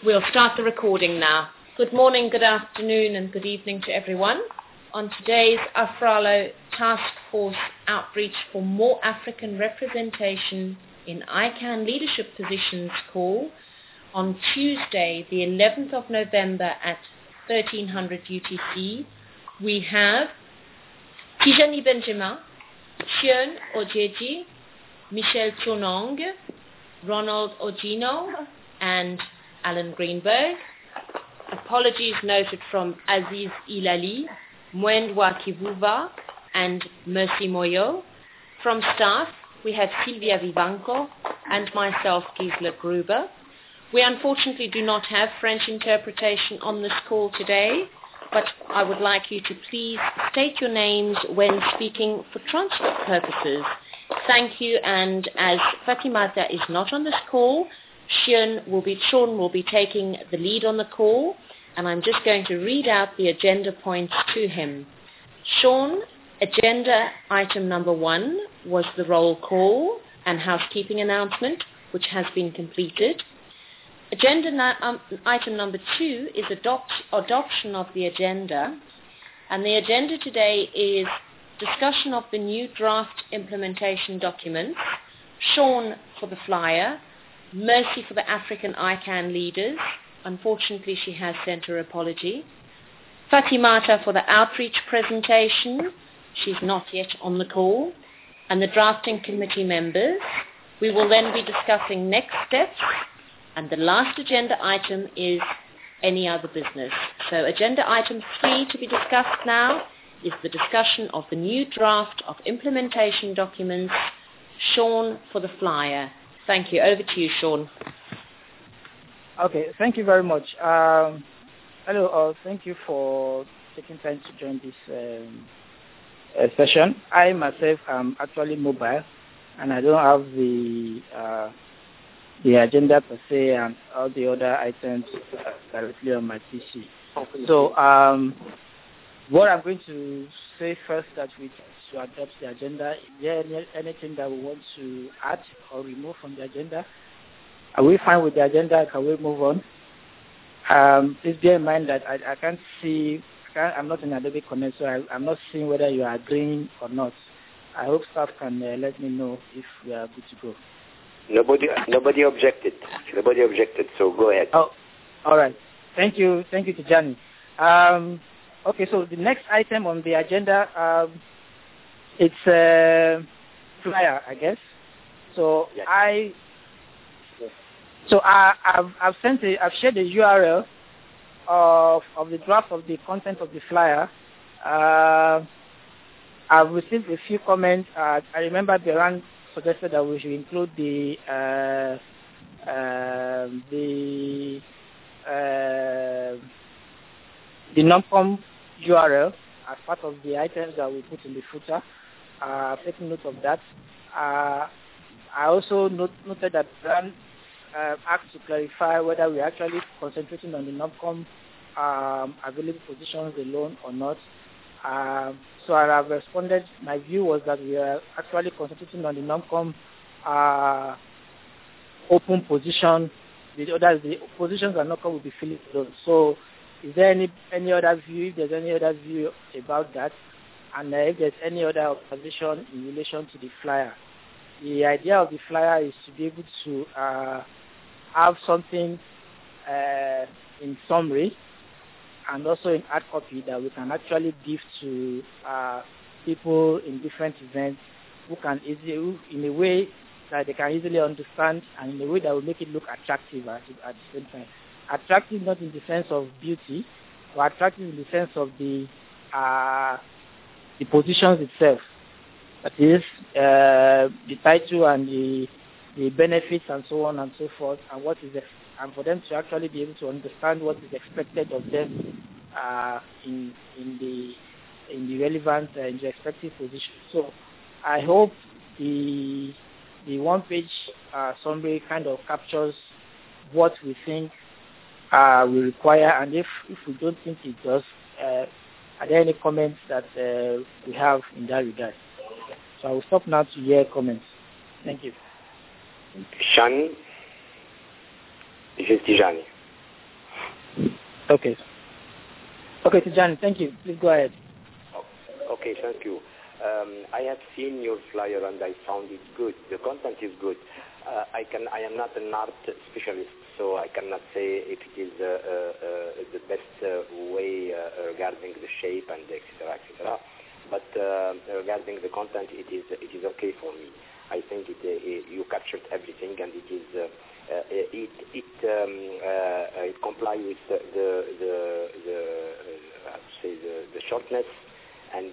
We'll start the recording now. Good morning, good afternoon, and good evening to everyone. On today's AFRALO Task Force Outreach for More African Representation in ICANN Leadership Positions call on Tuesday, the 11th of November at 1300 UTC, we have Tijani Benjamin, Shion Ojeji, Michelle Chonong, Ronald Ogino, and Alan Greenberg. Apologies noted from Aziz Ilali, Mwendwa Kivuva, and Mercy Moyo. From staff, we have Sylvia Vivanco and myself, Gisela Gruber. We unfortunately do not have French interpretation on this call today, but I would like you to please state your names when speaking for transcript purposes. Thank you, and as Fatimata is not on this call, Sean will be taking the lead on the call, and I'm just going to read out the agenda points to him. Sean, agenda item number 1 was the roll call and housekeeping announcement, which has been completed. Agenda item number 2 is adoption of the agenda, and the agenda today is discussion of the new draft implementation documents, Sean for the flyer, Mercy for the African ICANN leaders. Unfortunately, she has sent her apology. Fatimata for the outreach presentation. She's not yet on the call. And the drafting committee members. We will then be discussing next steps. And the last agenda item is any other business. So agenda item 3 to be discussed now is the discussion of the new draft of implementation documents, Sean for the flyer. Thank you. Over to you, Sean. Okay, thank you very much. Hello all. Thank you for taking time to join this session. I myself am actually mobile, and I don't have the agenda per se and all the other items directly on my PC. So what I'm going to say first that we to adopt the agenda, is there anything that we want to add or remove from the agenda? Are we fine with the agenda? Can we move on? Please bear in mind that I can't see, I'm not in Adobe Connect, so I'm not seeing whether you are agreeing or not. I hope staff can let me know if we are good to go. Nobody objected. Nobody objected, so go ahead. Oh, all right. Thank you, Tijani. Okay, so the next item on the agenda, it's a flyer, I guess. So yes. I've shared the URL of the draft of the content of the flyer. I've received a few comments. I remember Beran suggested that we should include the NOMCOM URL as part of the items that we put in the footer. I've taken note of that. I also noted that Beran asked to clarify whether we're actually concentrating on the NOMCOM available positions alone or not. So I have responded. My view was that we are actually concentrating on the NOMCOM open position. The positions that NOMCOM will be filling those. So is there any other view? If there's any other view about that, and if there's any other observation in relation to the flyer. The idea of the flyer is to be able to have something in summary and also in hard copy that we can actually give to people in different events who can easily, in a way that they can easily understand and in a way that will make it look attractive at the same time. Attractive not in the sense of beauty, but attractive in the sense of the positions itself. That is the title and the benefits and so on and so forth, and what is and for them to actually be able to understand what is expected of them in the relevant in the respective position. So I hope the one-page summary kind of captures what we think we require, and if we don't think it does, are there any comments that we have in that regard? So I will stop now to hear comments. Thank you. Shani, this is Tijani. Okay. Okay, Tijani, thank you. Please go ahead. Okay, thank you. I have seen your flyer and I found it good. The content is good. I am not an art specialist, so I cannot say if it is the best way regarding the shape and etc. etc. But regarding the content, it is okay for me. I think you captured everything, and it is it complies with the shortness and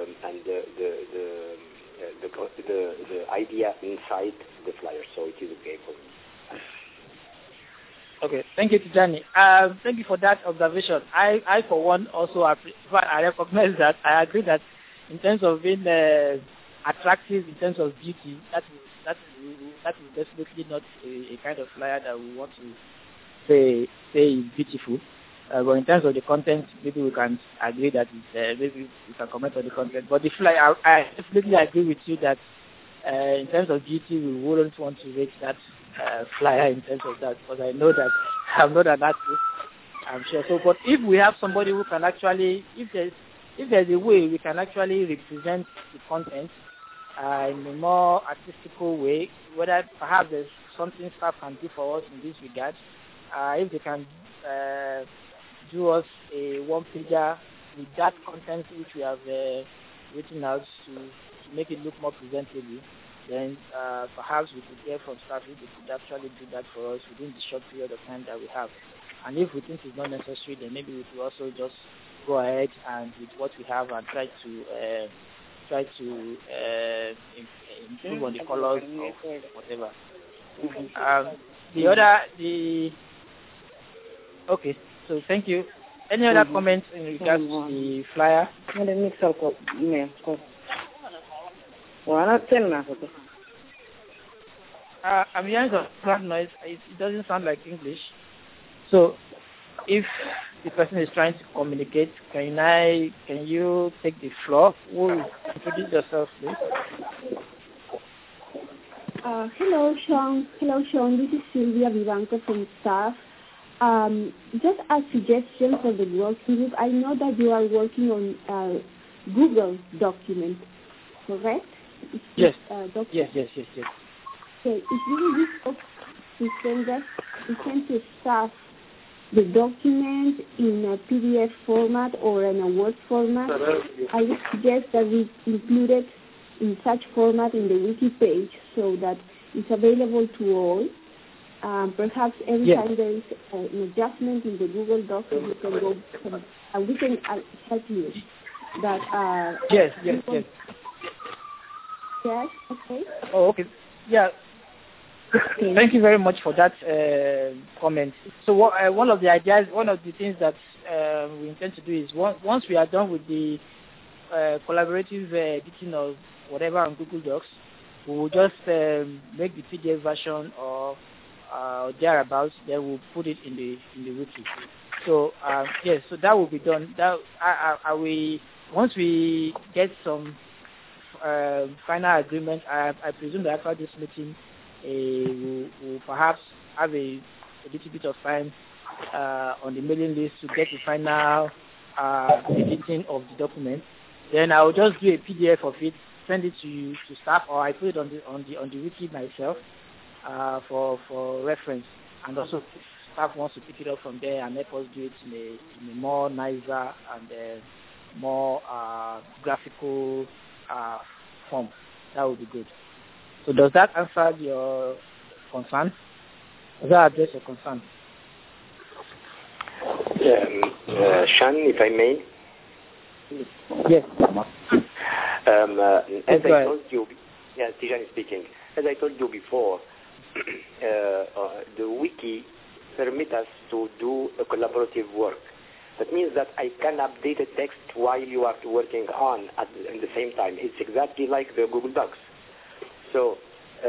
the idea inside the flyer. So it is okay for me. Okay, thank you, Tijani. Thank you for that observation. I for one, also I recognize that. I agree that in terms of being attractive, in terms of beauty, that is definitely not a kind of flyer that we want to say is beautiful. But in terms of the content, maybe we can agree that maybe we can comment on the content. But the flyer, I definitely agree with you that in terms of beauty, we wouldn't want to rate that flyer in terms of that, because I know that I'm not an artist, I'm sure. So, but if we have somebody who can actually, if there's a way we can actually represent the content in a more artistical way, whether perhaps there's something staff can do for us in this regard, if they can do us a one-pager with that content which we have written out to make it look more presentable, then perhaps we could hear from staff if they could actually do that for us within the short period of time that we have. And if we think it's not necessary, then maybe we could also just go ahead and with what we have and try to improve on the colors of whatever. Okay, so thank you. Any other comments in regards to the flyer? I'm hearing some background noise. It doesn't sound like English. So, if the person is trying to communicate, can you take the floor? Introduce yourself, please. Hello, Sean. This is Sylvia Vivanco from staff. Just a suggestion for the working group. I know that you are working on Google document, correct? Yes. Yes. Okay, if you wish to send to staff the document in a PDF format or in a Word format, I would suggest that we include it in such format in the wiki page so that it's available to all. Perhaps every time there is an adjustment in the Google Docs, we can go and we can help you. That yes. Yes. Okay. Oh, okay. Yeah. Okay. Thank you very much for that comment. So one of the things that we intend to do is once we are done with the collaborative editing of whatever on Google Docs, we will just make the PDF version or thereabouts. Then we'll put it in the wiki. So yes, so that will be done. Once we get some final agreement, I presume that after this meeting, we'll perhaps have a little bit of time on the mailing list to get the final editing of the document. Then I will just do a PDF of it, send it to staff, or I put it on the wiki myself for reference. And also, if staff wants to pick it up from there and help us do it in a more nicer and more graphical form, that would be good. So does that answer your concern? Does that address your concern? Sean, if I may. Yes. As I told you, Tijani speaking. As I told you before, the wiki permits us to do a collaborative work. That means that I can update a text while you are working on at the same time. It's exactly like the Google Docs. So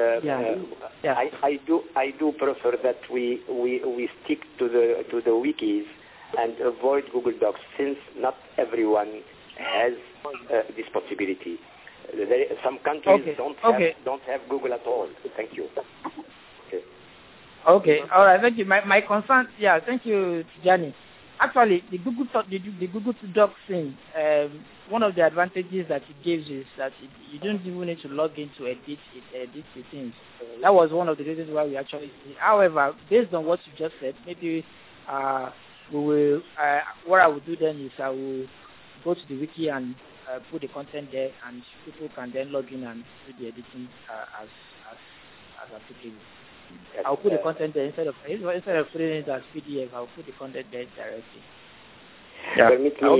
I do prefer that we stick to the wikis and avoid Google Docs, since not everyone has this possibility. Some countries don't have Google at all. Thank you. Okay. All right. Thank you. My concern. Yeah. Thank you, Tijani. actually, the Google Docs thing, one of the advantages that it gives is that you don't even need to log in to edit the things. That was one of the reasons why we actually did it. However, based on what you just said, maybe we will. What I will do then is I will go to the wiki and put the content there, and people can then log in and do the editing as applicable. Yes, I'll put the content there instead of putting it as PDF. I'll put the content there directly. Yeah,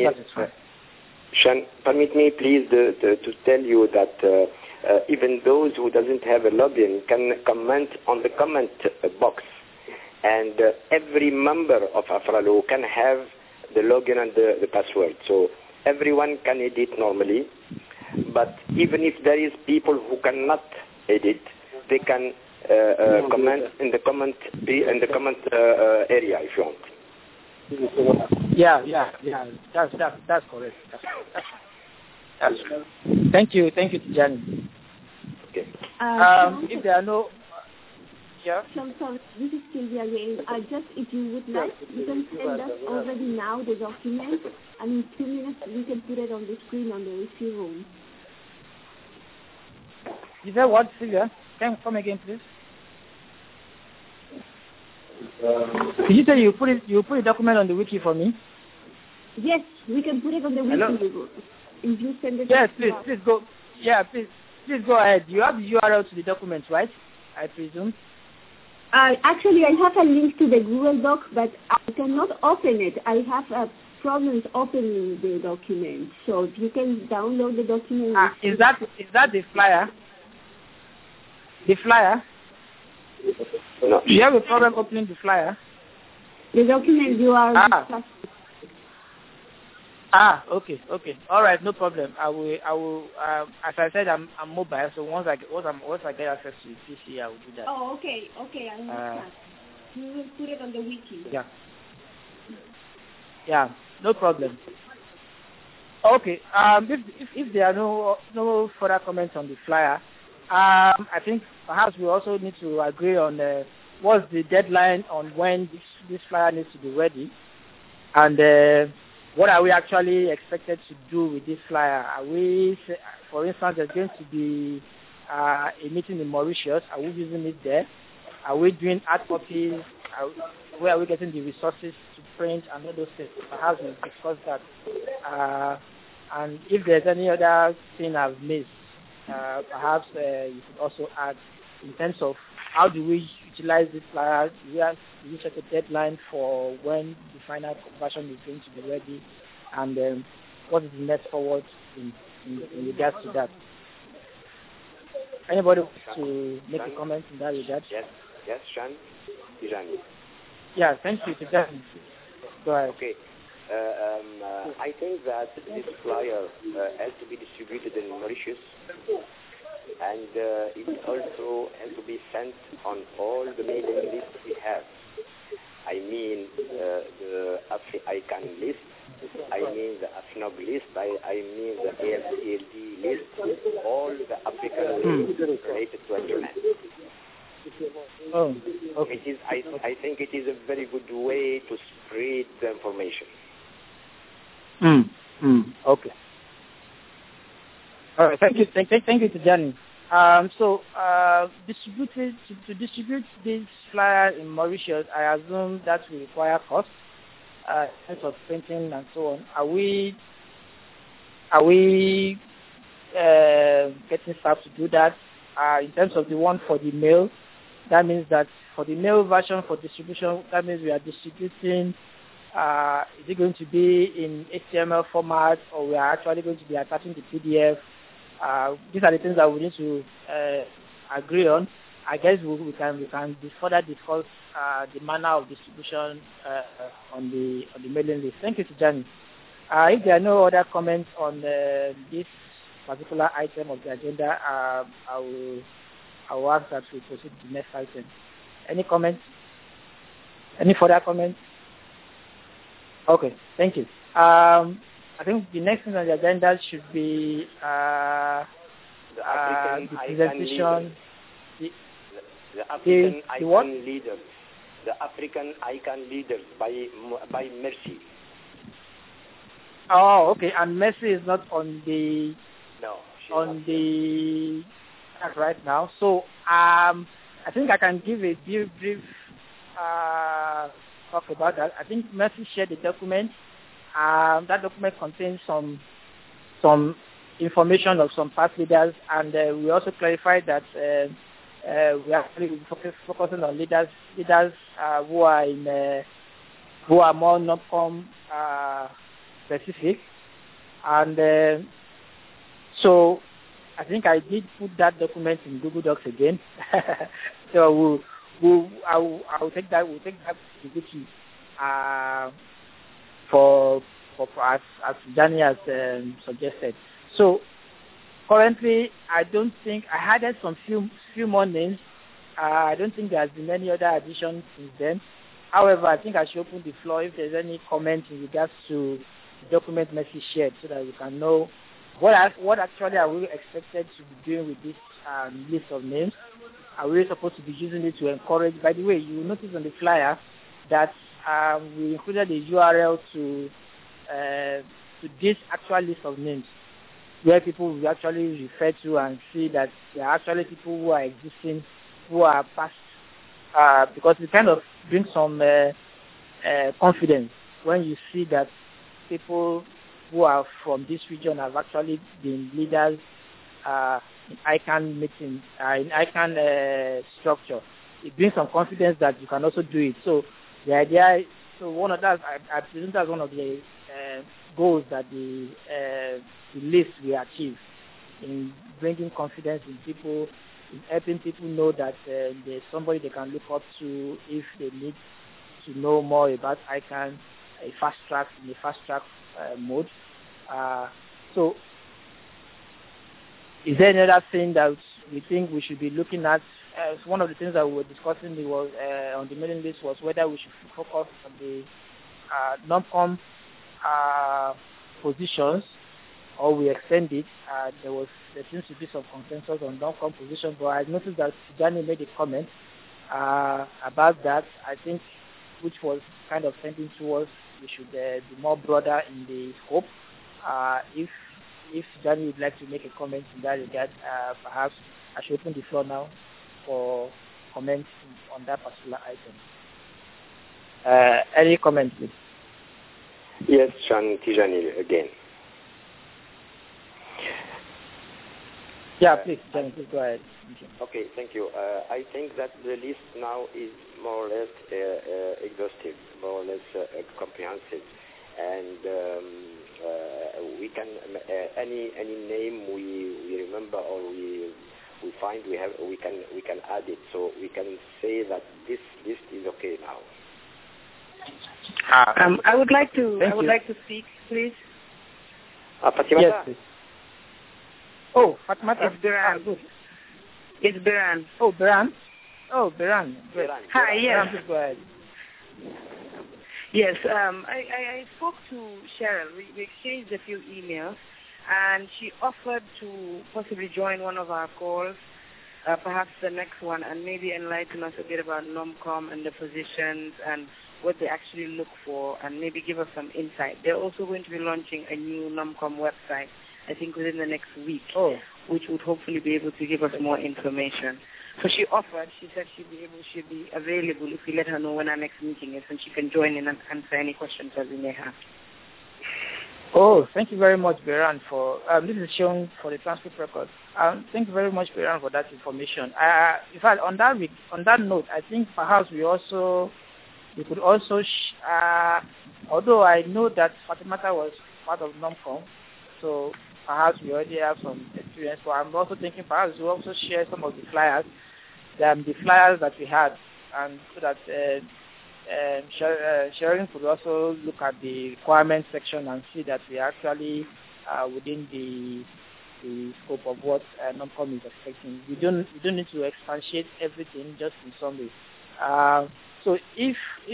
Permit me, please, to tell you that even those who doesn't have a login can comment on the comment box, and every member of Afralo can have the login and the password. So everyone can edit normally, but even if there is people who cannot edit, they can comment in the comment area if you want. Yeah. That's correct. That's Thank you, Tijani. Okay. If there are no, Sorry, this is Sylvia again. Just if you would like, you can send us already now the document, and in 2 minutes we can put it on the screen on the receive room. You said what, Sylvia? Can you come again, please? Did you say you put a document on the wiki for me? Yes, we can put it on the wiki. Hello? If you send it. Yes, please go. Yeah, please go ahead. You have the URL to the document, right? I presume. Actually, I have a link to the Google Doc, but I cannot open it. I have problems opening the document. So if you can download the document. Is that the flyer? The flyer? No. Do you have a problem opening the flyer? The document you are. Okay. All right, no problem. I will. As I said, I'm mobile, so once I get access to the PC, I will do that. Oh, okay. I understand. You will put it on the wiki. Yeah, no problem. Okay. If there are no further comments on the flyer, I think perhaps we also need to agree on what's the deadline on when this flyer needs to be ready, and what are we actually expected to do with this flyer? Are we, for instance, there's going to be a meeting in Mauritius. Are we using it there? Are we doing hard copies? Where are we getting the resources to print and all those things? Perhaps we'll discuss that. And if there's any other thing I've missed, perhaps you could also add in terms of how do we utilize this flyer? Do we set a deadline for when the final version is going to be ready? And what is the next forward in regards to that? Anybody wants to make a comment in that regard? Yes, Sean? Tijani. Yeah, thank you, Tijani. Go ahead. Okay. I think that this flyer has to be distributed in Mauritius, and it also has to be sent on all the mailing lists we have. I mean the AFRI-ICANN list, I mean the AFNOG list, I mean the AFCLD list, all the African lists related to Internet. Oh, okay. I think it is a very good way to spread the information. Okay. All right. Thank you, Tijani. To distribute this flyer in Mauritius, I assume that will require cost in terms of printing and so on. Are we getting staff to do that? In terms of the one for the mail, that means that for the mail version for distribution, that means we are distributing. Is it going to be in HTML format, or we are actually going to be attaching the PDF? These are the things that we need to agree on. I guess we can further discuss the manner of distribution on the mailing list. Thank you, Tijani. If there are no other comments on this particular item of the agenda, I will ask that we proceed to the next item. Any comments? Any further comments? Okay, thank you. I think the next thing on the agenda should be the presentation. The African ICANN leaders. the African icon leaders by Mercy. Oh, okay. And Mercy is not on the right now. So I think I can give a brief talk about that. I think Mercy shared the document. That document contains some information of some past leaders, and we also clarified that we are actually focusing on leaders who are more NOPCOM specific, and so I think I did put that document in Google Docs again. So I will take that. We'll take that to Gucci for as Danny has suggested. So currently, I don't think I added some few more names. I don't think there has been any other additions since then. However, I think I should open the floor if there's any comment in regards to the document Mercy shared, so that we can know what actually are we expected to be doing with this list of names. Are we supposed to be using it to encourage? By the way, you will notice on the flyer that we included a URL to this actual list of names, where people will actually refer to and see that there are actually people who are existing, who are past, because it kind of brings some confidence when you see that people who are from this region have actually been leaders in ICANN meeting, in ICANN structure. It brings some confidence that you can also do it. So the idea, one of that, I present as one of the goals that the list will achieve in bringing confidence in people, in helping people know that there's somebody they can look up to if they need to know more about ICANN, in a fast track mode. So is there any other thing that we think we should be looking at? One of the things that we were discussing was on the mailing list was whether we should focus on the NOPCOM positions, or we extend it. There seems to be some consensus on NOPCOM positions, but I noticed that Tijani made a comment about that, I think, which was kind of tending towards we should be more broader in the scope. If Tijani would like to make a comment in that regard, perhaps I should open the floor now for comments on that particular item. Any comments, please? Yes, Sean Tijani again. Yeah, please, Tijani, please go ahead. Okay, thank you. I think that the list now is more or less exhaustive, more or less comprehensive, and we can any name we remember or we find we can add it, so we can say that this list is okay now. I would like to speak, please. Fatima? Yes, please. Oh, Fatima. It's Biran. Good. It's Biran. Oh, Biran. Oh, Biran. Hi, yes. Biran, go ahead. Yes, I spoke to Cheryl. We exchanged a few emails, and she offered to possibly join one of our calls, perhaps the next one, and maybe enlighten us a bit about NOPCOM and the positions and what they actually look for, and maybe give us some insight. They're also going to be launching a new NOPCOM website, I think within the next week, which would hopefully be able to give us more information. So she offered, she said she'd be available if we let her know when our next meeting is, and she can join in and answer any questions that we may have. Oh, thank you very much, Biran, for this is shown for the transcript record. Thank you very much, Biran, for that information. In fact, on that note, I think perhaps we could also, although I know that Fatimata was part of NOPCOM, so perhaps we already have some experience, but I'm also thinking perhaps we also share some of the flyers that we had, and so that Sharon could also look at the requirements section and see that we are actually within the scope of what NOPCOM is expecting. We don't need to expatiate everything, just in summary. So if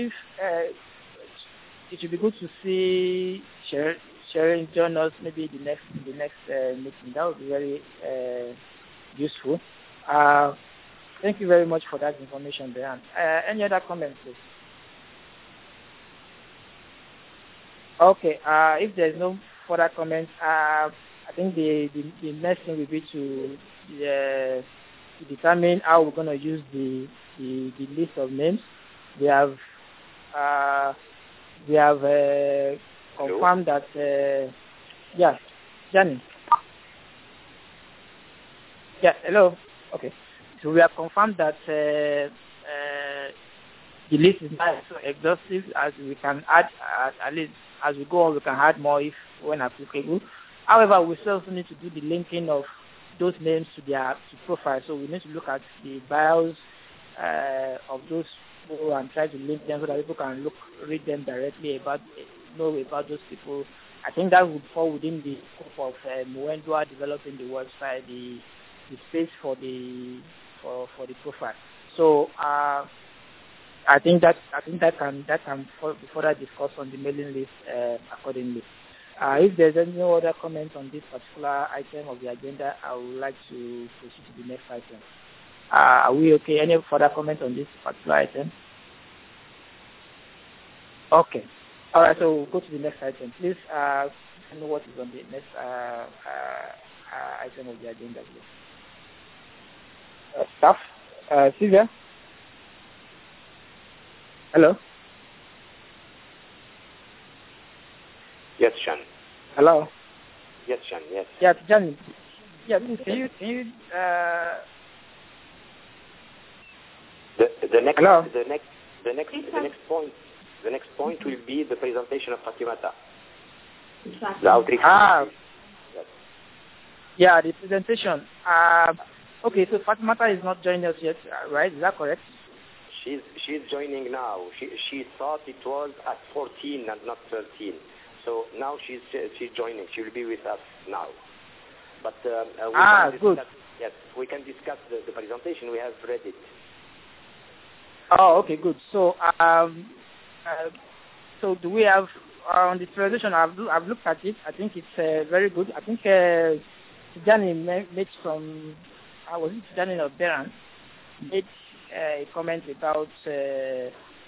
it would be good to see Sharon join us maybe the next meeting, that would be very useful. Thank you very much for that information, Brian. Any other comments, please? Okay. If there's no further comments, I think the next thing will be to determine how we're going to use the list of names. We have confirmed that. Yeah, Johnny. Yeah, hello. Okay. So we have confirmed that the list is not so exhaustive as we can add, at least as we go on, we can add more if when applicable. However, we still also need to do the linking of those names to their profile. So we need to look at the bios of those people and try to link them so that people can read them directly know about those people. I think that would fall within the scope of Mwendwa developing the website, the space for the profile. So I think that can be further discussed on the mailing list accordingly. If there's any other comment on this particular item of the agenda, I would like to proceed to the next item. Are we okay? Any further comment on this particular item? Okay. All right, so we'll go to the next item. Please tell me what is on the next item of the agenda, please. Staff? Sylvia? Hello? Yes, Sean. Hello? Yes, Sean, yes. Yeah, Johnny. Yeah, please, can you The next Hello? The next point will be the presentation of Fatimata. The outreach. Yes. Yeah, the presentation. Okay, so Fatimata is not joining us yet, right? Is that correct? She's joining now. She thought it was at 14 and not 13. So now she's joining. She will be with us now. But good. Yes, we can discuss the presentation. We have read it. Oh, okay, good. So, so do we have on the presentation? I've looked at it. I think it's very good. I think Tijani made some. Was it Tijani or Beran made a comment about the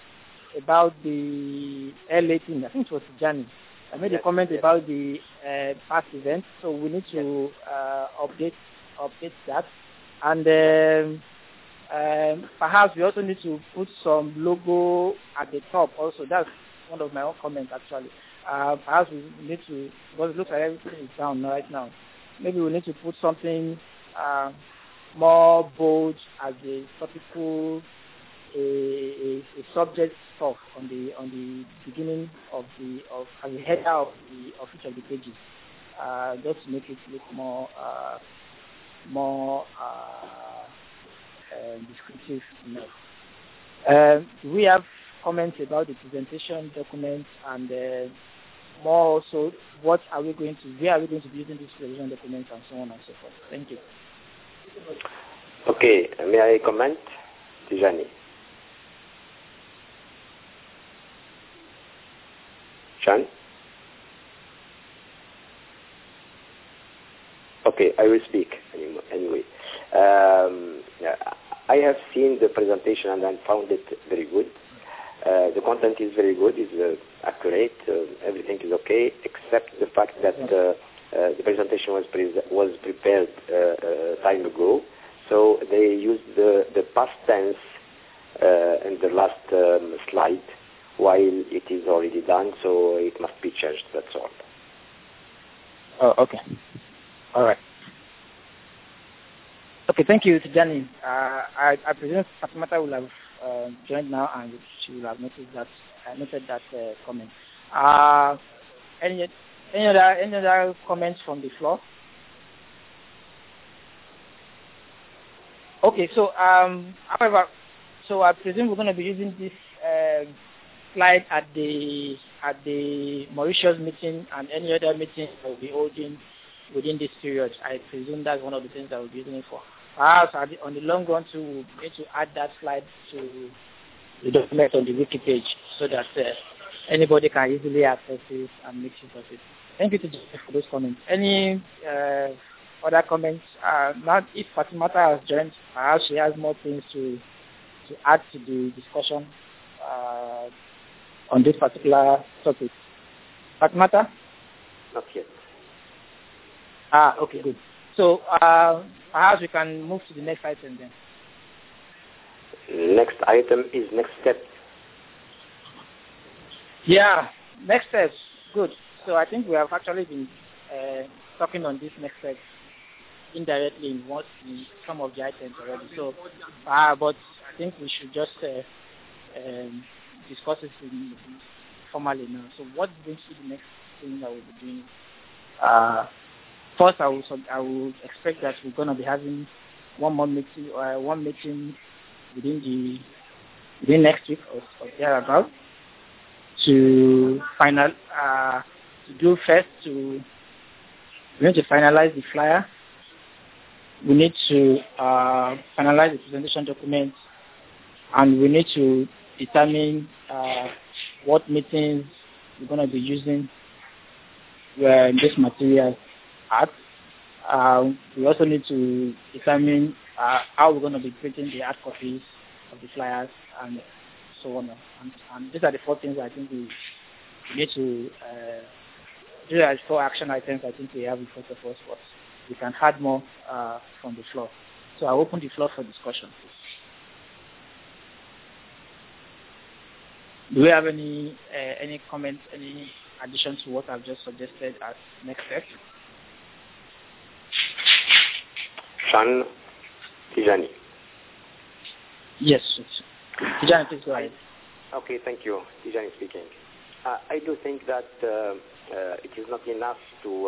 L18. I think it was Tijani. I made a comment about the past events, so we need to update that, and perhaps we also need to put some logo at the top. Also, that's one of my own comments actually. Perhaps we need to, because it looks like everything is down right now. Maybe we need to put something more bold as a topical, a subject stuff on the beginning of as a header of each of the pages, just to make it look more descriptive enough. Do we have comments about the presentation document and more also where are we going to be using this presentation document and so on and so forth? Thank you. Okay, may I comment, Tijani? Sean? Okay, I will speak anyway. I have seen the presentation and I found it very good. The content is very good, is accurate, everything is okay, except the fact that the presentation was prepared time ago. So they used the past tense in the last slide, while it is already done, so it must be changed, that's all. Oh, okay. All right. Okay, thank you, Tijani. I presume Fatimata will have joined now, and she will have noted that comment. Any other comments from the floor? Okay, so however, so I presume we're going to be using this slide at the Mauritius meeting and any other meeting that will be holding within this period. I presume that's one of the things that we'll be using it for. Perhaps on the long run too, we'll need to add that slide to the document on the wiki page so that anybody can easily access it and make use of it. Thank you for those comments. Any other comments. Now, if Fatimata has joined, perhaps she has more things to add to the discussion on this particular topic. Fatimata? Not yet. Okay, good. So perhaps we can move to the next item then. Next item is next step. Yeah, next steps. Good. So I think we have actually been talking on this next step indirectly in some of the items already. So, but I think we should just discuss it formally now. So what brings you the next thing that we'll be doing? First, I will expect that we're going to be having one meeting within next week or thereabout to we need to finalize the flyer. We need to finalize the presentation document, and we need to determine what meetings we're going to be using this material at. We also need to determine how we're going to be printing the hard copies of the flyers and so on. And these are the 4 things I think we need to these are the 4 action items I think we have in front of us. But we can add more from the floor. So I'll open the floor for discussion, please. Do we have any comments, any additions to what I've just suggested as next step? Sean Tijani. Yes. Tijani, please go ahead. Okay, thank you. Tijani speaking. I do think that it is not enough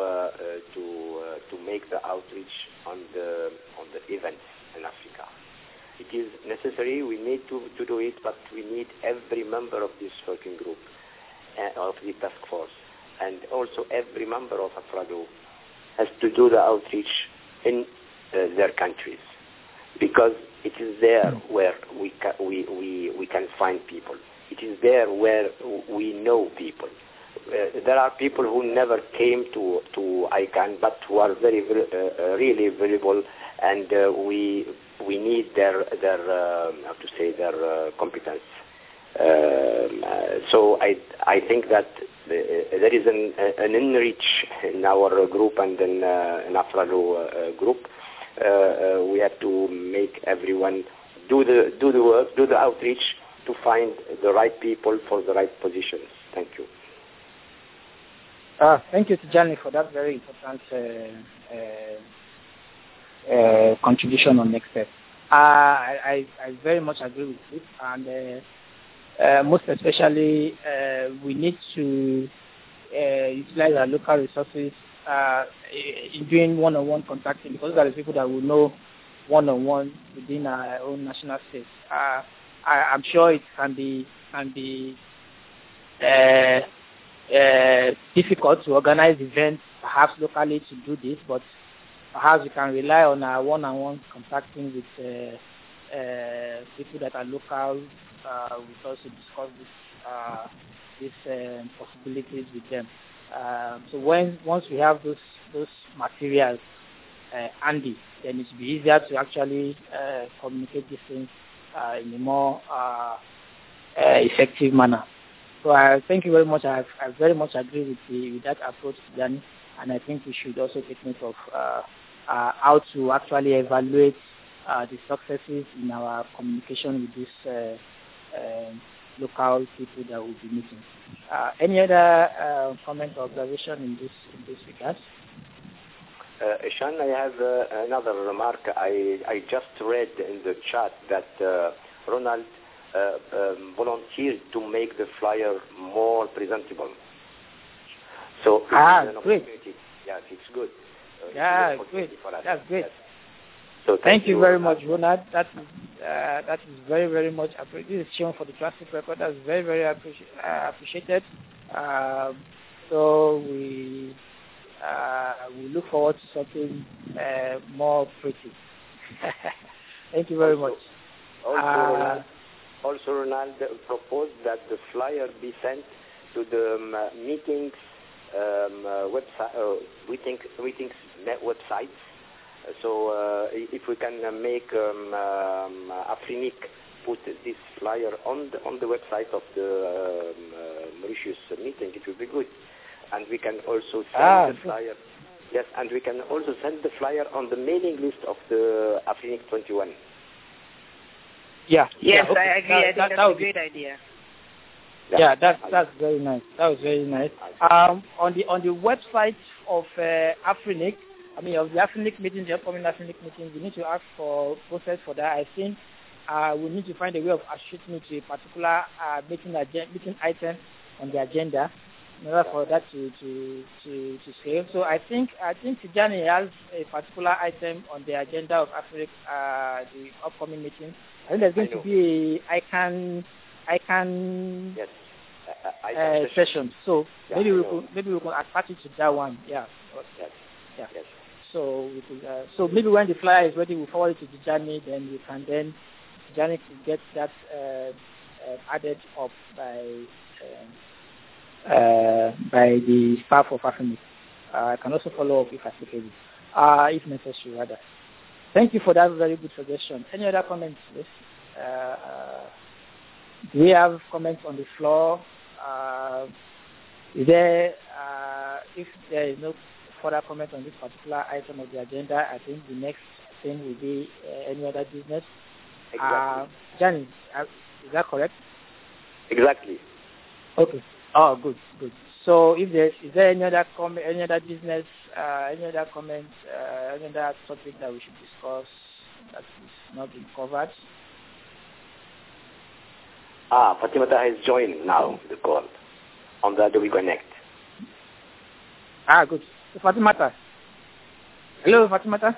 to make the outreach on the events in Africa. It is necessary. We need to do it, but we need every member of this working group, of the task force, and also every member of AFRADO has to do the outreach in their countries, because it is there where we can find people. It is there where we know people. There are people who never came to ICANN, but who are very really valuable, and we need their competence. So I think that there is an enrich in our group and in AFRADO group. We have to make everyone do the work, do the outreach to find the right people for the right positions. Thank you. Thank you, Tijani, for that very important contribution on next step. I very much agree with it, and most especially we need to utilize our local resources in doing one-on-one contacting, because there are people that will know one-on-one within our own national states. I'm sure it can be difficult to organize events perhaps locally to do this, but perhaps we can rely on our one-on-one contacting with people that are local. We also discuss these possibilities with them. So once we have those materials handy, then it will be easier to actually communicate these things in a more effective manner. So I thank you very much. I very much agree with that approach, Danny, and I think we should also take note of how to actually evaluate the successes in our communication with these local people that will be meeting. Any other comment or observation in this regard? Sean, I have another remark. I just read in the chat that Ronald volunteered to make the flyer more presentable. So great. Yes, it's good. Great. That's great. Yes. So thank you very much, Ronald. That is very, very much appreciated. This is shown for the classic record. That's very, very appreciated. So we look forward to something more pretty. Thank you very much. Also, Ronald proposed that the flyer be sent to the meetings website, meetings net websites, So if we can make Afrinic put this flyer on the website of the Mauritius meeting, it will be good. And we can also send the flyer. Yes, and we can also send the flyer on the mailing list of the Afrinic 21. Yeah. Yes, okay. I agree. I think that's a great idea. Yeah, that's very nice. That was very nice. On the website of Afrinic, I mean of the Afrinic meetings, the upcoming Afrinic meetings, we need to ask for process for that. I think we need to find a way of attributing to a particular meeting item on the agenda in order for that to scale. So I think Tijani has a particular item on the agenda of Afrinic, the upcoming meeting. I think there's going to be a ICANN session. So maybe we can attach it to that one. Yeah. Yes. So we could, so maybe when the flyer is ready, we forward it to Tijani. Then we can Tijani can get that added up by the staff of Afrinic. I can also follow up if applicable, if necessary rather. Thank you for that very good suggestion. Any other comments, please? Do we have comments on the floor? If there is no further comment on this particular item of the agenda, I think the next thing will be any other business. Exactly. Johnny, is that correct? Exactly. Okay. Oh, good. So, is there any other comment, any other business, any other comment, any other topic that we should discuss that is not being covered? Fatimata has joined now the call on the Adobe Connect. Good. So, Fatimata. Hello, Fatimata.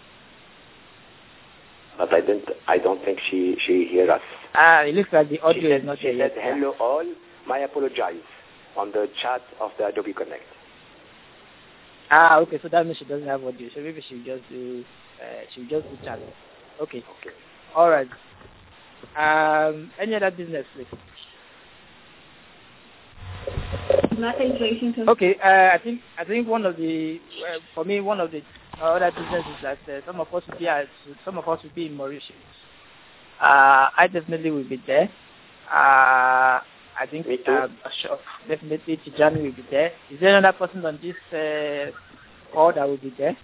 But I don't think she hears us. It looks like the audio is not here yet. She said, hello all, my apologize on the chat of the Adobe Connect. Okay, so that means she doesn't have audio. So maybe she'll just do chat. Okay. All right. Any other business, please? Okay. I think one of the for me one of the other businesses that some of us will be in Mauritius. I definitely will be there. I think definitely Tijani will be there. Is there another person on this call that will be there?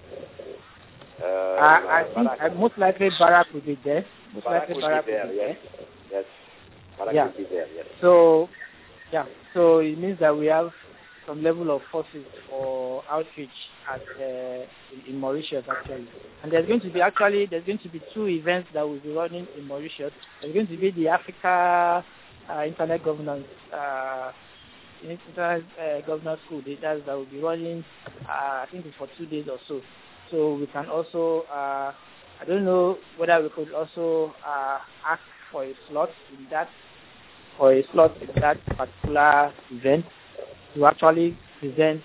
I think most likely Barack will be there. Barack will be there. Yes. Barack will be there. Yes. So it means that we have some level of forces for outreach in Mauritius actually. And there's going to be two events that will be running in Mauritius. There's going to be the Africa Internet Governance School. That will be running. I think it's for 2 days or so. So we can also. I don't know whether we could also ask for a slot in that particular event to actually present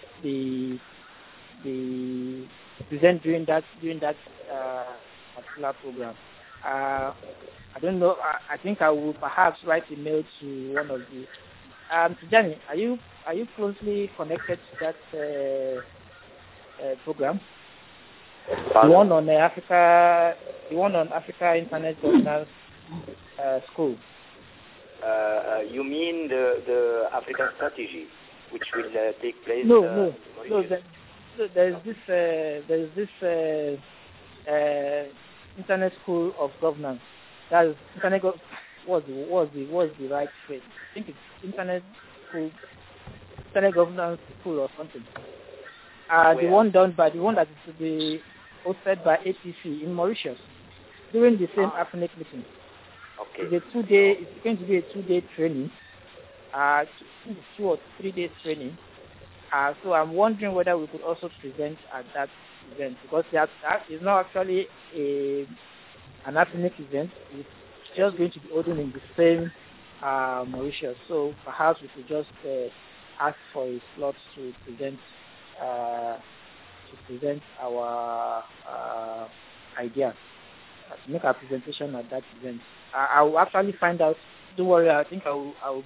during that particular program. I don't know. I think I will perhaps write a mail to one of the. Tijani, are you closely connected to that program? The one on Africa Internet Governance School. You mean the African strategy, which will take place? No. There's this Internet School of Governance. That's Internet. What's the right phrase? I think it's Internet Governance School or something. The one that is to be hosted by APC in Mauritius during the same Afrinic meeting. Okay. It's going to be a 2-day training, 2 or 3 days training. So I'm wondering whether we could also present at that event because that is not actually an Afrinic event. It's just going to be holding in the same Mauritius. So perhaps we could just ask for a slot to present our ideas, to make our presentation at that event. I will actually find out. Don't worry. I think I will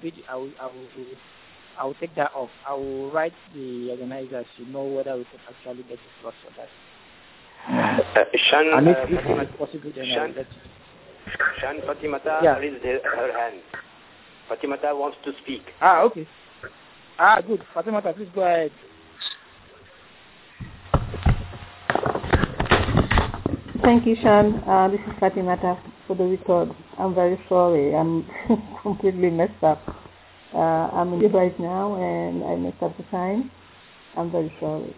take that off. I will write the organizers to know whether we can actually get a slot for that. Shan, and if it's possible, then I will let you. Shan Fatimata raised her hand. Fatimata wants to speak. Okay. Good. Fatimata, please go ahead. Thank you, Shan. This is Fatimata for the record. I'm very sorry. I'm completely messed up. I'm in right now and I messed up the time. I'm very sorry.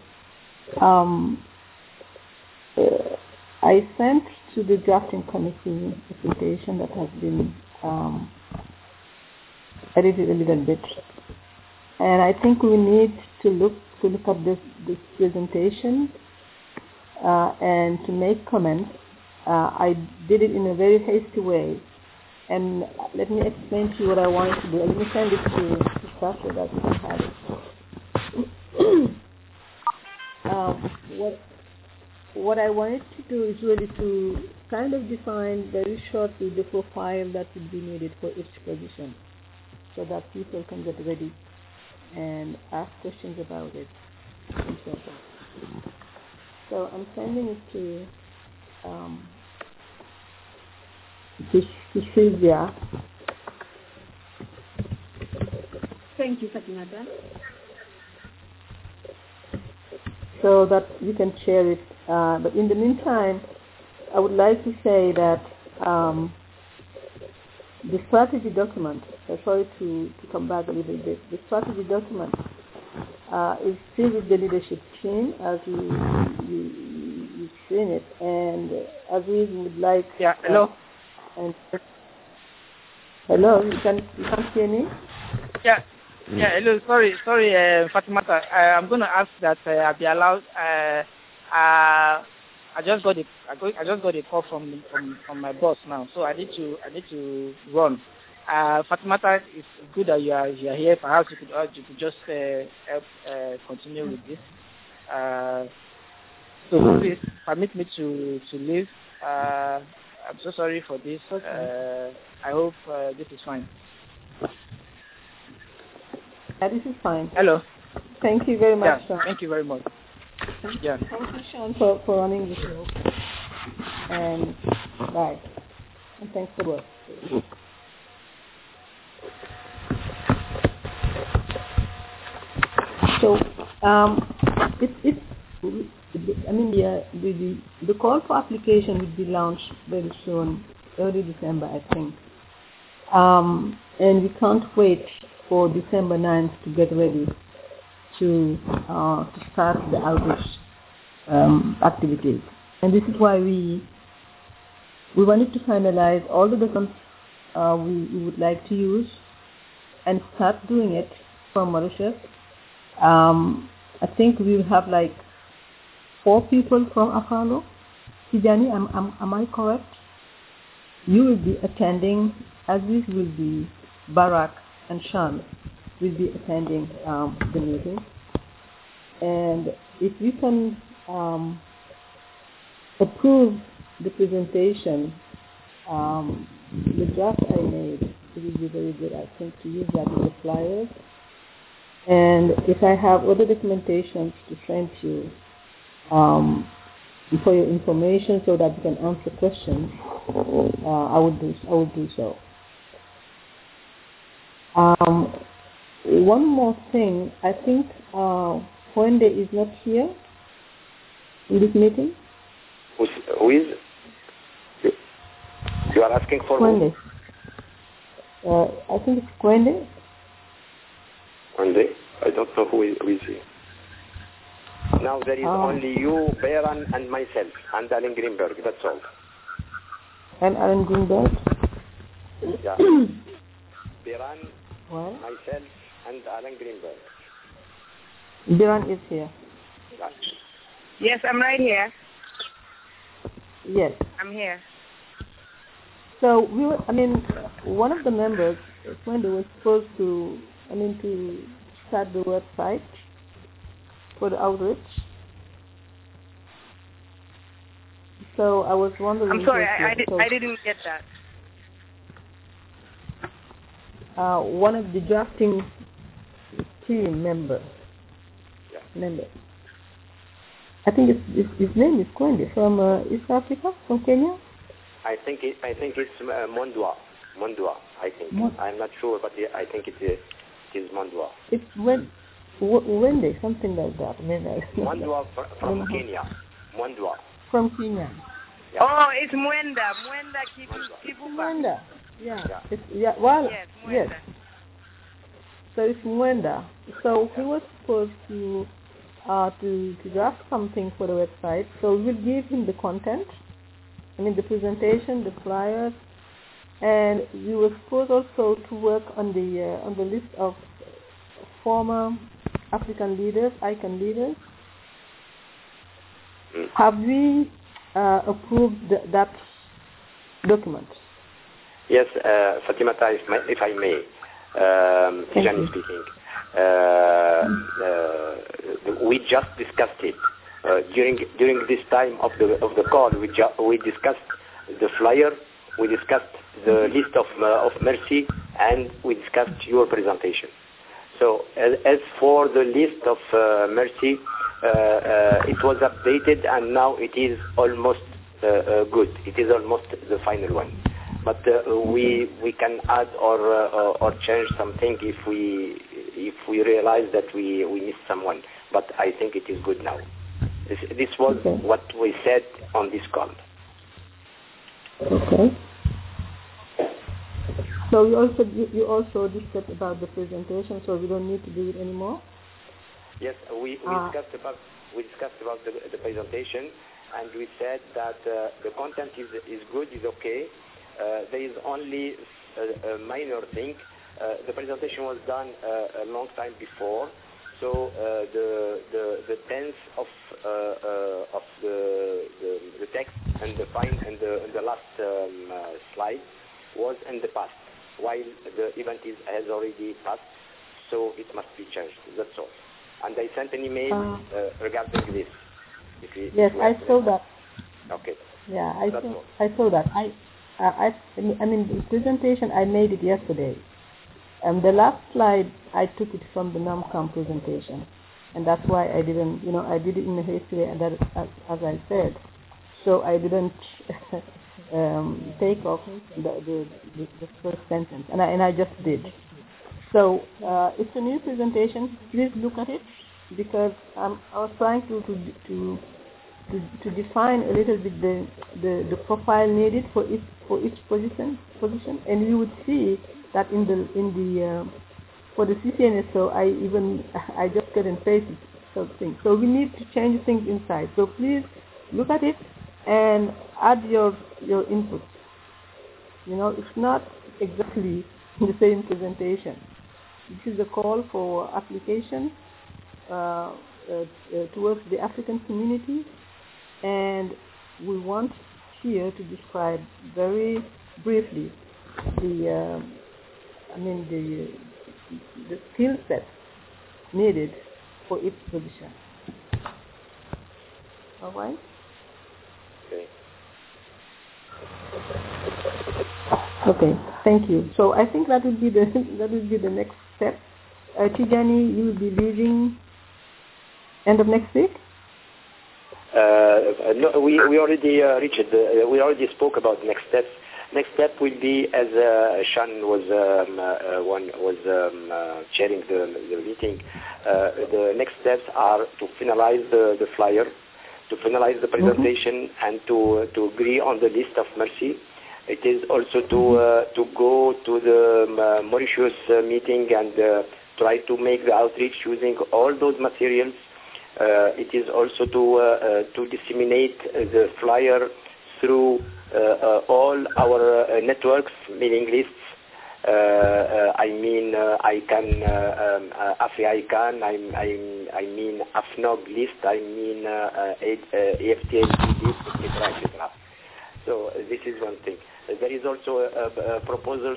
I sent to the drafting committee a presentation that has been edited a little bit. And I think we need to look at this presentation and to make comments. I did it in a very hasty way. And let me explain to you what I wanted to do. Let me send it to Sasha so that you can have it. What I wanted to do is really to kind of define very shortly the profile that would be needed for each position so that people can get ready and ask questions about it and so forth. So I'm sending it to Sylvia. Thank you, Fatimata. So that you can share it. But in the meantime, I would like to say that the strategy document, sorry to come back a little bit, the strategy document is still with the leadership team as you've seen it, and as we would like... hello? Hello, you can't hear me? Yeah, hello, sorry, Fatimata. I'm going to ask that I be allowed... I just got a call from my boss now, so I need to run. Fatimata, it's good that you are here. Perhaps you could just help continue with this. So please permit me to leave. I'm so sorry for this. Okay. I hope this is fine. Yeah, this is fine. Hello. Thank you very much, Sean. Thank you very much. Yeah. Thank you, Sean, for running the show. And bye. And thanks for work. So, the call for application will be launched very soon, early December, I think. And we can't wait for December 9th to get ready to start the outreach activities. And this is why we wanted to finalize all the documents we would like to use and start doing it from Mauritius. I think we will have like 4 people from Afalo. Tijani, am I correct? You will be attending, Aziz will be, Barak and Shan will be attending the meeting. And if we can approve the presentation, the draft I made, it will be very good, I think, to use that in the flyers. And if I have other documentations to send you for your information so that you can answer questions, I would do so. One more thing, I think Wende is not here in this meeting. Who is? You are asking for Wende. I think it's Wende. Wende? I don't know who is here. Now there is only you, Beran, and myself, and Alan Greenberg. That's all. And Alan Greenberg? Yeah. Beran, myself, and Alan Greenberg. Beran is here. Yes, I'm right here. Yes. I'm here. So one of the members, when they were supposed to start the website for the outreach. So I was wondering. I'm sorry, I didn't get that. One of the drafting team members. I think his name is Kwende from East Africa, from Kenya. I think it's Mondwa. Mondwa, I think. I'm not sure, but I think it is Mondwa. It's Wende, something like that. Mondwa from Kenya. Mondwa. From Kenya. Yeah. Oh, it's Mwenda. Mwenda Kibuba. Mwenda. Yeah. Well, yes. So it's Mwenda. So he was supposed to draft something for the website. So we'll give him the content. I mean the presentation, the flyers, and we were supposed also to work on the list of former African leaders, icon leaders. Have we approved that document? Yes, Fatimata, if I may, Tijani speaking. We just discussed it during this time of the call. We discussed the flyer, we discussed the list of mercy, and we discussed your presentation. So as for the list of mercy, it was updated and now it is almost good. It is almost the final one. But we can add or change something if we realize that we missed someone. But I think it is good now. This was what we said on this call. Okay. So you also discussed about the presentation, so we don't need to do it anymore? Yes, we discussed about the presentation, and we said that the content is good, is okay. There is only a minor thing. The presentation was done a long time before, so the tense of the text and the last slide was in the past, while the event has already passed, so it must be changed. That's all. And I sent an email regarding this. Yes, I saw that. Okay. Yeah, I saw that. I mean, the presentation, I made it yesterday. The last slide, I took it from the NAMCAM presentation. And that's why I didn't, I did it in a hasty way, as I said. So I didn't take off the first sentence. And I just did. So it's a new presentation. Please look at it, because I was trying to define a little bit the profile needed for each position, and you would see that in the for the CCNSO I just cut and pasted something. So we need to change things inside. So please look at it and add your input. It's not exactly the same presentation. This is a call for application towards the African community, and we want here to describe very briefly the skill set needed for each position. All right? Okay, thank you. So I think that would be the next step. Tijani, you will be leaving end of next week? No, we already reached. We already spoke about next steps. Next step will be, as Sean was chairing the meeting. The next steps are to finalize the flyer, to finalize the presentation, and to agree on the list of mercy. It is also to go to the Mauritius meeting and try to make the outreach using all those materials. It is also to disseminate the flyer through all our networks, mailing lists. I mean ICANN, AFRICAN, I mean AFNOG list, I mean AFTLC list, etc. So this is one thing. There is also a proposal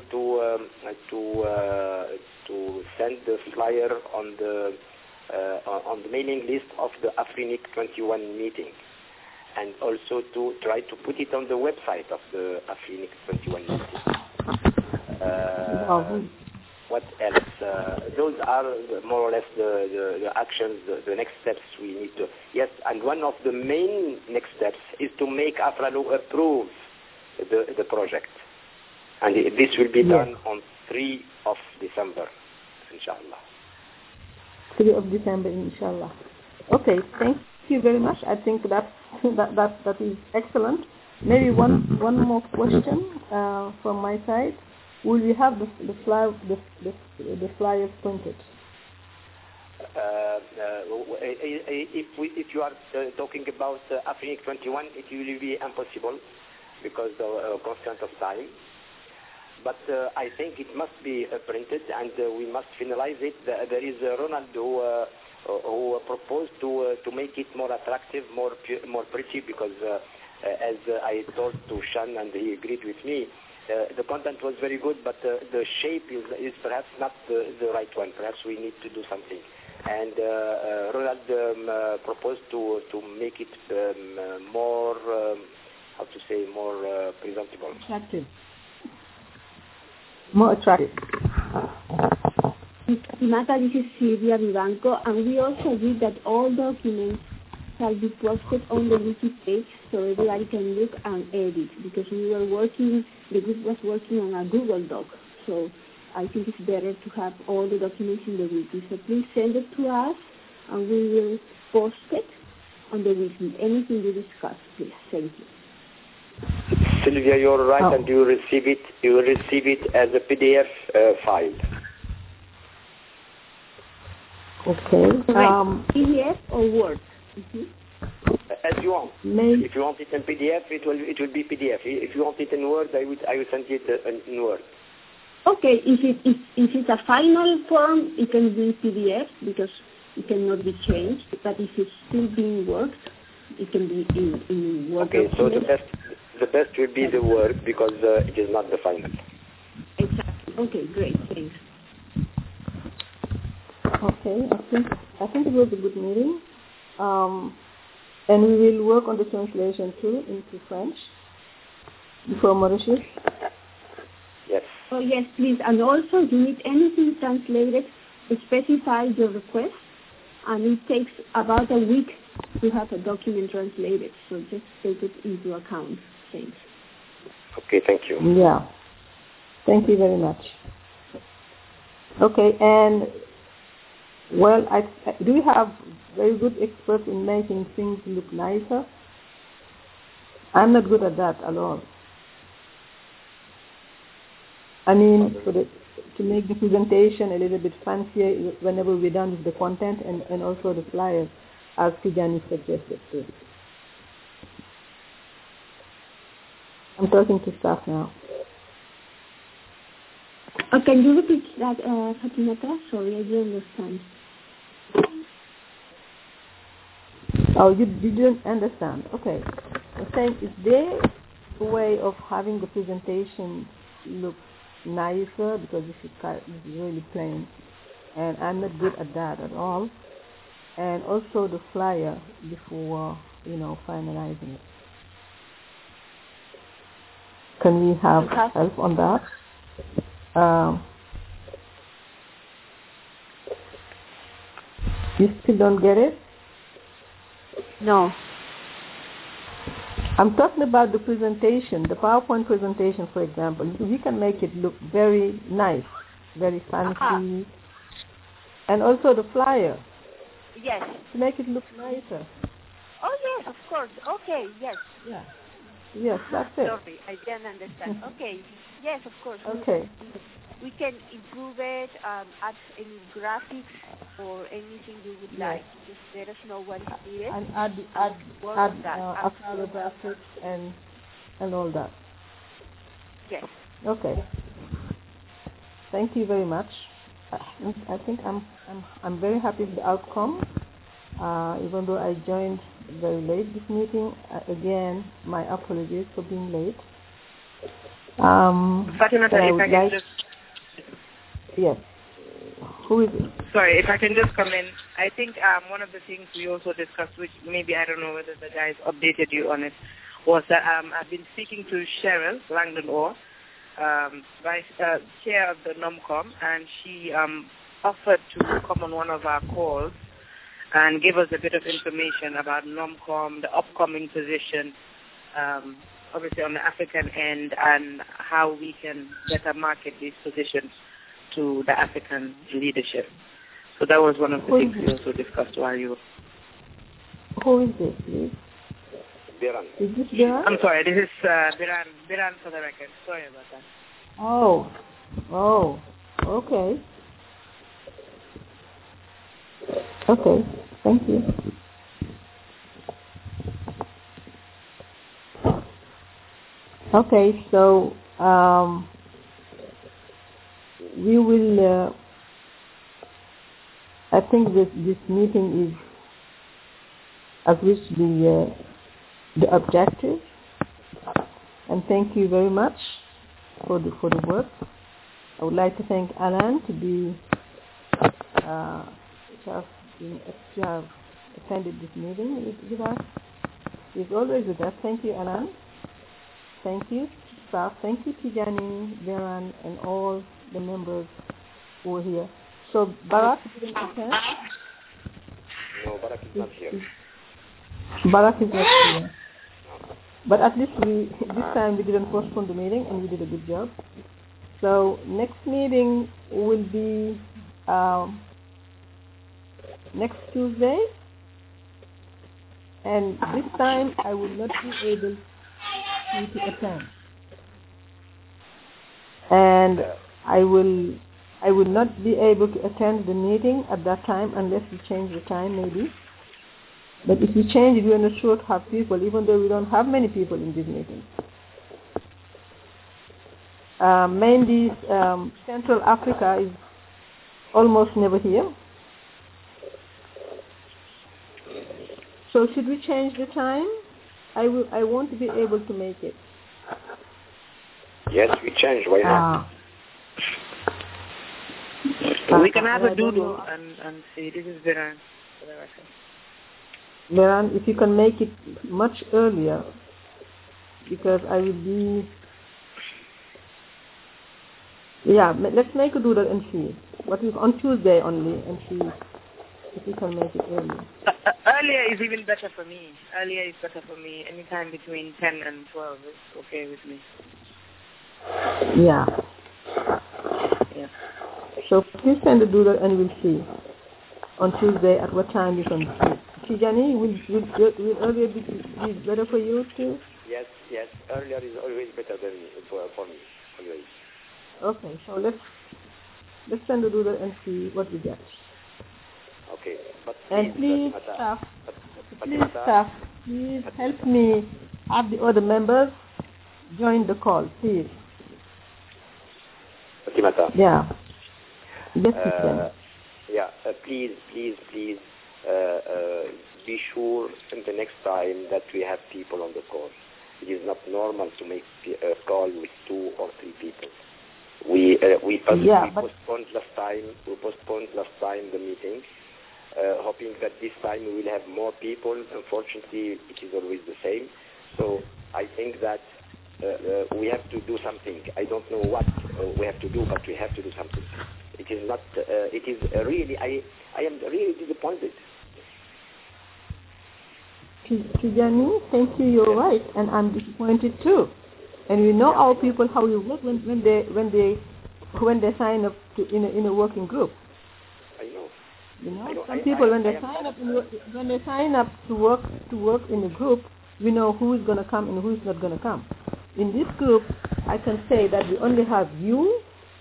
to send the flyer on the mailing list of the AFRINIC 21 meeting, and also to try to put it on the website of the AFRINIC 21 meeting. What else? Those are more or less the actions, the next steps we need to. Yes, and one of the main next steps is to make Afralo approve the project. And this will be done on 3 of December, inshallah. 3 of December, inshallah. Okay, thank you very much. I think that is excellent. Maybe one more question from my side. Will we have the flyers printed? If you are talking about Afrique 21, it will be impossible because of constraint of time. But I think it must be printed, and we must finalize it. There is Ronald who proposed to make it more attractive, more pretty, because as I told to Shan, and he agreed with me, the content was very good, but the shape is perhaps not the right one. Perhaps we need to do something. And Ronald proposed to make it more, more presentable. Attractive. More attractive. Mata, this is Silvia Vivanco, and we also agree that all documents shall be posted on the wiki page so everybody can look and edit, because the group was working on a Google Doc, so I think it's better to have all the documents in the wiki. So please send it to us, and we will post it on the wiki. Anything you discuss, please. Thank you. Sylvia, you're right, and you will receive it as a PDF file. Okay. PDF or Word? Mm-hmm. As you want. If you want it in PDF, it will be PDF. If you want it in Word, I will send it in Word. Okay. If it's a final form, it can be PDF because it cannot be changed. But if it's still being worked, it can be in Word. Okay. Document. So the best will be the Word because it is not the final. Exactly. Okay. Great. Thanks. Okay. I think it was a good meeting. And we will work on the translation too into French before Mauritius. Yes. Oh yes, please. And also, if you need anything translated, specify your request, and it takes about a week to have a document translated. So just take it into account. Thanks. Okay. Thank you. Yeah. Thank you very much. Okay. And well, do we have very good experts in making things look nicer? I'm not good at that at all. I mean, to make the presentation a little bit fancier whenever we're done with the content, and also the flyers, as Tijani suggested too. I'm talking to staff now. Can you repeat that, Fatimata? Sorry, I didn't understand. Oh, you didn't understand. Okay. I'm saying, is there a way of having the presentation look nicer, because this is really plain, and I'm not good at that at all. And also the flyer before, finalizing it. Can we have help on that? You still don't get it? No. I'm talking about the presentation, the PowerPoint presentation, for example. We can make it look very nice, very fancy. And also the flyer. Yes. To make it look nicer. Oh, yes, of course. Okay, yes. Yeah. Yes, that's it. Sorry, I didn't understand. Okay. Yes, of course. Okay. We can improve it, add any graphics or anything you would like. Just let us know what is needed. And add Afro graphics and all that. Yes. Okay. Thank you very much. I think I'm very happy with the outcome. Even though I joined very late this meeting, again, my apologies for being late. Fatima, if I can just... Yes. Who is it? Sorry, if I can just come in. I think one of the things we also discussed, which maybe I don't know whether the guys updated you on it, was that I've been speaking to Cheryl Langdon Orr, chair of the NOMCOM, and she offered to come on one of our calls and give us a bit of information about NOMCOM, the upcoming position, obviously on the African end, and how we can better market these positions to the African leadership. So that was one of the things we also discussed while you were. Who is this, please? Biran. Is this Biran? I'm sorry, this is Biran for the record. Sorry about that. Oh, okay. Okay, thank you. Okay, so we will. I think this meeting is has reached the objective, and thank you very much for the work. I would like to thank Alan to have attended this meeting with us. He's always with us. Thank you, Alan. Thank you, staff. Thank you, Tijani, Biran, and all the members who were here. So Barak didn't attend? No, Barak is not here. Barak is not here. But at least this time we didn't postpone the meeting, and we did a good job. So next meeting will be next Tuesday, and this time I will not be able to attend, and I will not be able to attend the meeting at that time unless we change the time maybe. But if we change it, we are not sure to have people, even though we don't have many people in this meeting. Mainly Central Africa is almost never here. So should we change the time? I won't be able to make it. Yes, we change. Why not? We can have a doodle and see. This is Biran. Biran, if you can make it much earlier, because I will be... Yeah, let's make a doodle and see. What is on Tuesday only, and see if we can make it earlier. Earlier is even better for me. Earlier is better for me. Anytime between 10 and 12 is okay with me. Yeah. Yeah. So please send a doodle and we'll see on Tuesday at what time you can see. Tijani, will earlier be better for you too? Yes. Earlier is always better than for me. Always. Okay, so let's send a doodle and see what we get. Okay, but please, staff, please help me have the other members join the call, please. Fatimata. Yeah. Please, be sure in the next time that we have people on the call. It is not normal to make a call with 2 or 3 people. We postponed last time the meeting, hoping that this time we will have more people. Unfortunately, it is always the same. So I think that we have to do something. I don't know what we have to do, but we have to do something. It is not. It is really. I am really disappointed. Tijani, thank you. You're right, and I'm disappointed too. And we know our people how you work when they sign up in a working group. I know. You know, some people when they sign up to work in a group, we know who is going to come and who is not going to come. In this group, I can say that we only have you.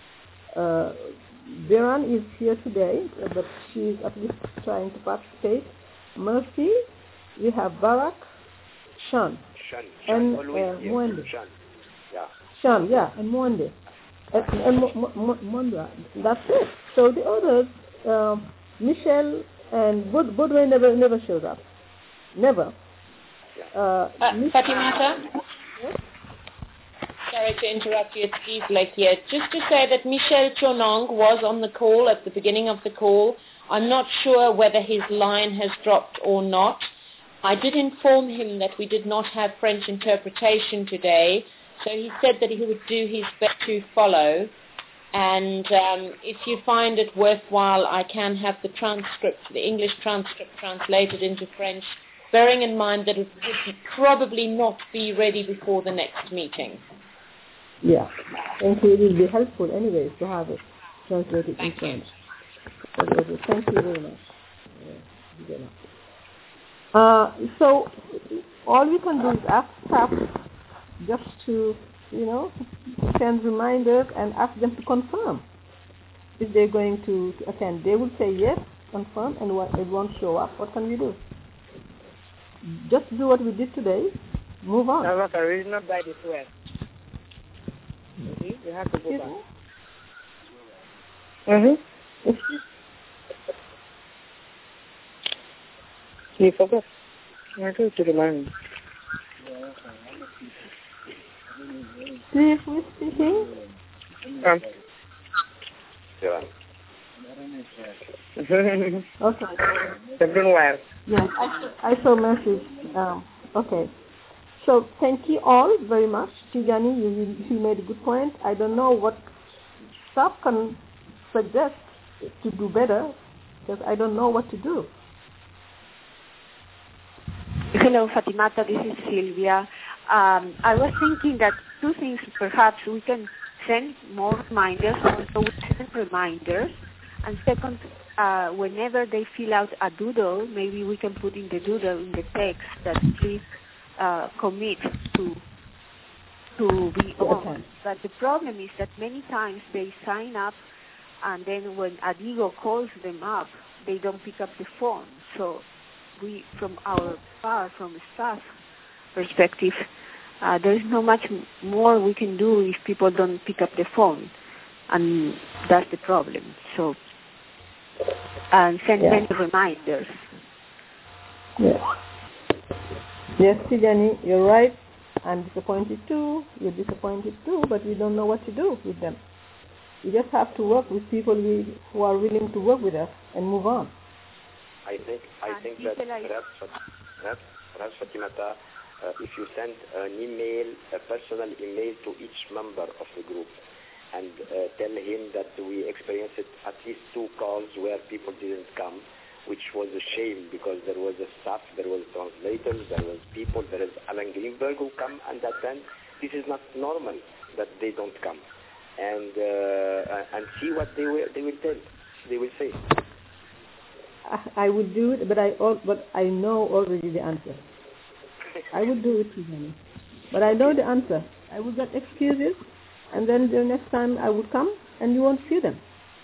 Biran is here today, but she is at least trying to participate. Mercy, we have Barak, Sean, and Mwende. Sean, yeah, and Mwende. And Mondra. That's it. So the others, Michelle and Budwe never showed up. Never. Fatimata? Yes? Sorry to interrupt you, it's Steve Blake here. Just to say that Michel Chonong was on the call at the beginning of the call. I'm not sure whether his line has dropped or not. I did inform him that we did not have French interpretation today, So he said that he would do his best to follow. And if you find it worthwhile, I can have the transcript, the English transcript translated into French, bearing in mind that it would probably not be ready before the next meeting. Yeah. Thank you. It will be helpful anyways to have it translated in French. Thank you very much. So all we can do is ask staff just to, send reminders and ask them to confirm if they're going to attend. They will say yes, confirm, and it won't show up. What can we do? Just do what we did today. Move on. No, it's not by this way. You have to go back. Mm-hmm. You forgot. I told you to remind me. Steve, who's speaking? Yeah. Okay. Everywhere. Yes, I saw message. Okay. So thank you all very much. Tijani, you made a good point. I don't know what staff can suggest to do better because I don't know what to do. Hello, Fatimata. This is Sylvia. I was thinking that two things. Perhaps we can send more reminders, also we send reminders. And second, whenever they fill out a doodle, maybe we can put in the doodle in the text that please commit to be on. But the problem is that many times they sign up, and then when Adigo calls them up, they don't pick up the phone. So we, from the staff perspective, there is not much more we can do if people don't pick up the phone, and that's the problem. So, and send many reminders. Yes, Tijani, you're right. I'm disappointed too. You're disappointed too, but we don't know what to do with them. We just have to work with people who are willing to work with us and move on. I think that perhaps Fatimata, if you send an email, a personal email to each member of the group, and tell him that we experienced at least 2 calls where people didn't come, which was a shame because there was a staff, there was translators, there was people, there is Alan Greenberg who come and attend. This is not normal that they don't come, and see what they will tell. They will say. I would do it, but I know already the answer. I would do it, Tijani, but I know the answer. I would get excuses, and then the next time I would come, and you won't see them.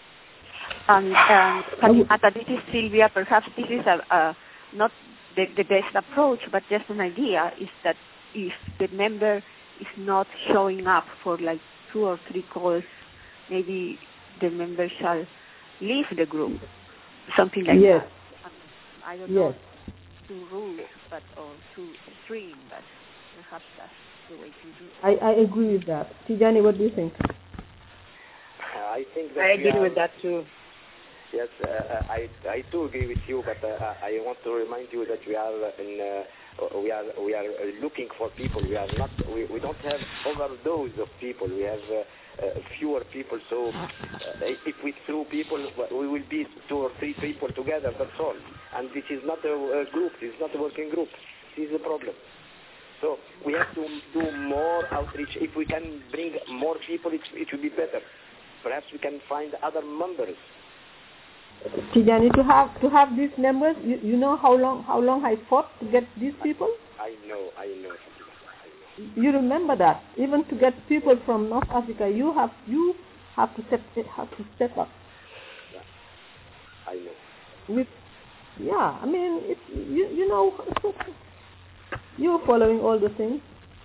Fatimata, this is Sylvia. Perhaps this is not the best approach, but just an idea, is that if the member is not showing up for like 2 or 3 calls, maybe the member shall leave the group, something like that. I don't know, too rude, or too extreme, but perhaps that's the way to do it. I agree with that. Tijani, what do you think? I think that I agree with that too. Yes, I too agree with you, but I want to remind you that we are looking for people. We don't have overdose of people. We have fewer people. So if we throw people, we will be 2 or 3 people together. That's all. And this is not a group. This is not a working group. This is the problem. So we have to do more outreach. If we can bring more people, it will be better. Perhaps we can find other members. Tijani, to have these members, you know how long I fought to get these people? I know. You remember that. Even to get people from North Africa, you have to step up. Yeah, I know. I mean, you know, you're following all the things.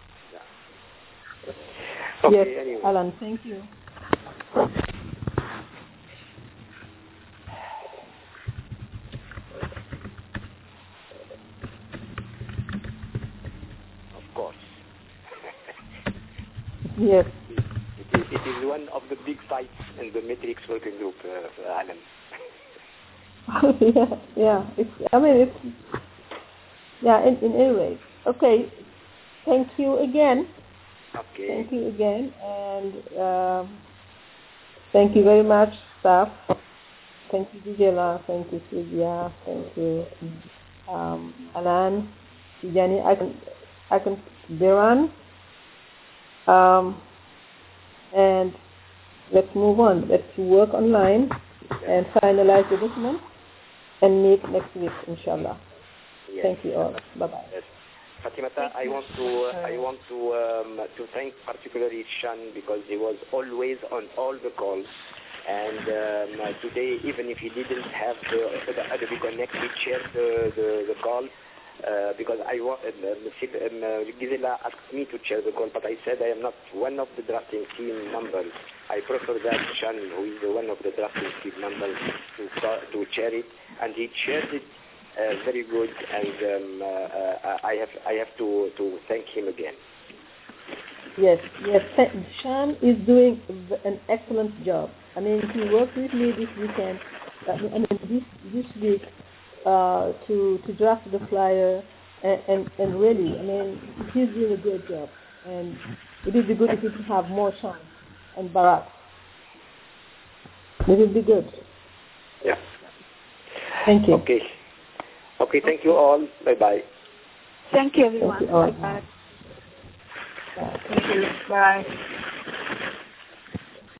Yeah. Okay, yes, anyway. Alan, thank you. Yes. It is one of the big fights in the Matrix working group, Alan. In any way. Okay. Thank you again. Okay. Thank you again, and thank you very much, staff. Thank you, Dijela. Thank you, Sylvia. Thank you, Alan, Tijani, I can Biran. And let's move on. Let's work online and finalize the document and meet next week, inshallah. Yes. Thank you all. Bye-bye. Yes. Fatimata, I want to thank particularly Shan because he was always on all the calls. And today, even if he didn't have the connect, he chaired the call because Gisela asked me to chair the call, but I said I am not one of the drafting team members. I prefer that Shan, who is one of the drafting team members, to chair it, and he chaired it very good, and I have to thank him again. Yes. Shan is doing an excellent job. I mean, he worked with me this weekend. This week to draft the flyer, and really, I mean, he's doing a great job. And it would be good if we could have more Shan and Barak. It would be good. Yeah. Thank you. Okay. Thank you all. Bye-bye. Thank you, everyone. Thank you all. Bye-bye. Bye. Thank you. Bye.